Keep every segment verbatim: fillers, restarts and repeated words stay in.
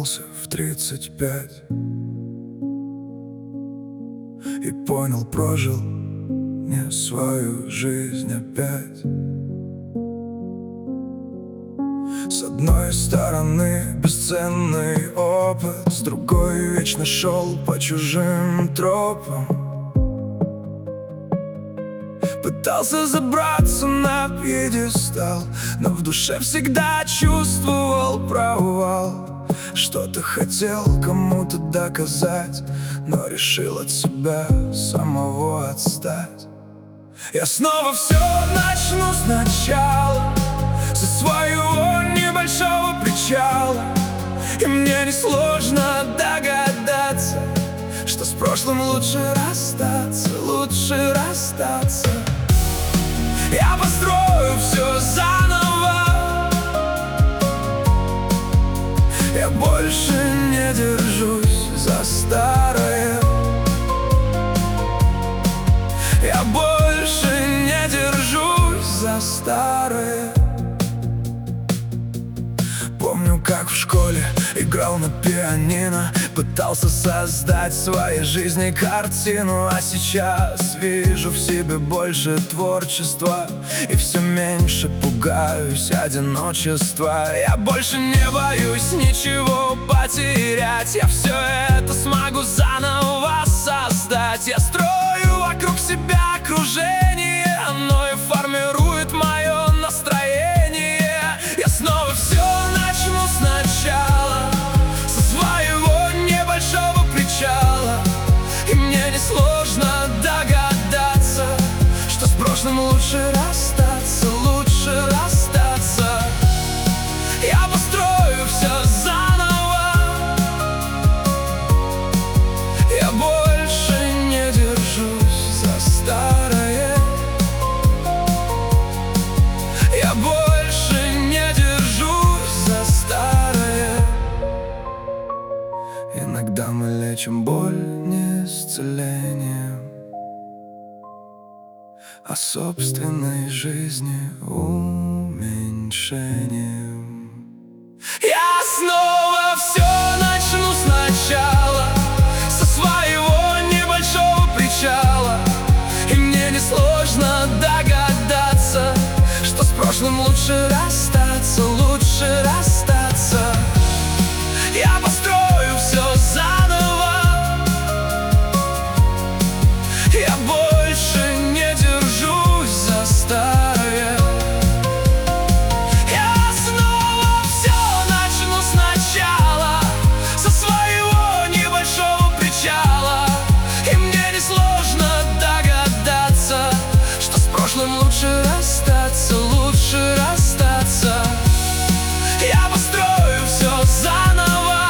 проснулся в тридцать пять и понял, прожил не свою жизнь опять. С одной стороны бесценный опыт, с другой вечно шел по чужим тропам. Пытался забраться на пьедестал, но в душе всегда чувствовал провал. Что-то хотел кому-то доказать, но решил от себя самого отстать. Я снова все начну сначала, со своего небольшого причала. И мне несложно догадаться, что с прошлым лучше расстаться, лучше расстаться. Я построю все заново, я больше не держусь за старое. Я больше не держусь за старое. Помню, как в школе играл на пианино, пытался создать в своей жизни картину. А сейчас вижу в себе больше творчества и все меньше пугаюсь одиночества. Я больше не боюсь ничего потерять, я все это смогу заново создать. Я строю вокруг себя окружение, оно и формирует мое настроение. Я снова все начну сначала, со своего небольшого причала. И мне несложно догадаться, что с прошлым лучше расстаться, лучше расстаться. Я построю все заново, я больше не держусь за старое. Я больше не держусь за старое. Иногда мы лечим боль не исцелением, а собственной жизни уменьшением. Я снова все начну сначала, со своего небольшого причала. И мне несложно догадаться, что с прошлым лучше расстаться, лучше расстаться. Я построю все заново, я больше не держусь за старое. Я снова все начну сначала, со своего небольшого причала. И мне несложно догадаться, что с прошлым лучше расстаться, лучше расстаться. Я построю все заново,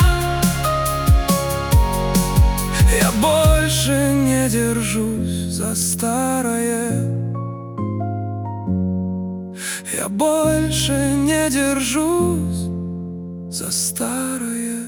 я больше не держусь за старое. Я больше не держусь за старое.